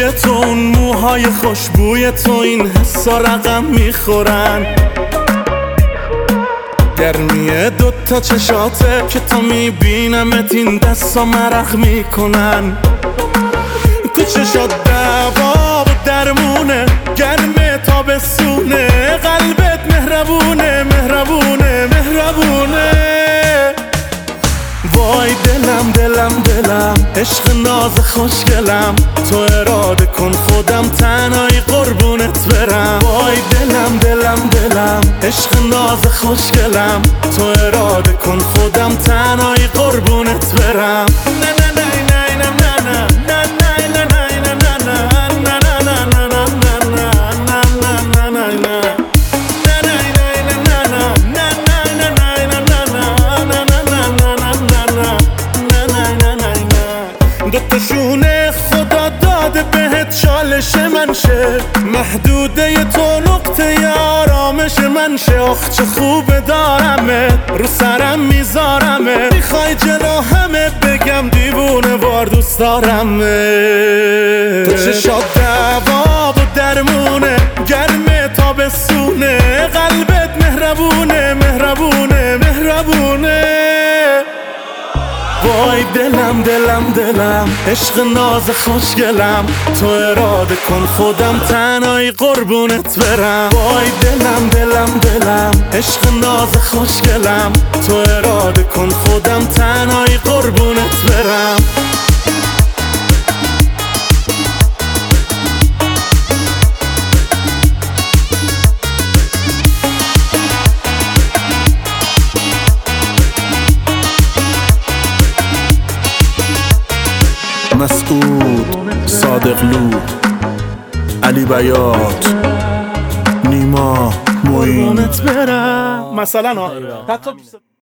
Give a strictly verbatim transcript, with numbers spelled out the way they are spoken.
روی تو، اون موهای خوشبوی تو، این حسا رقم میخورن. گرمیه دوتا چشاته که تا میبینمت این دستا مرخ میکنن. تو چشات دوا و درمونه، گرمه تابستونه، قلبت مهربونه مهربونه مهربونه. وای دلم دلم دلم، عشق ناز خوشگلم، تو اراده کن خودم تنهایی قربونت برم. وای دلم دلم دلم، عشق ناز خوشگلم، تو اراده کن خودم تنهایی قربونت برم. نه نه نه نه نه نه نه نه نه نه دوتاشونه خدا داده بهت چالش من شه، محدوده تو نقطه آرامش من شه. آخ چه خوبه دارمت، رو سرم میذارمه، میخوای جلو همه بگم دیوونه وار دوست دارمه. تو چشات دوا و درمونه، گرمه تابستونه، قلبت مهربونه مهربونه مهربونه. وای دلم دلم دلم، عشق ناز خوشگلم، تو اراده کن خودم تنهایی قربونت برم. وای دلم دلم دلم، عشق ناز خوشگلم، تو اراده کن خودم تنهایی قربونت برم. مسعود، صادقلو، علی بیات، نیما، معین. مثلا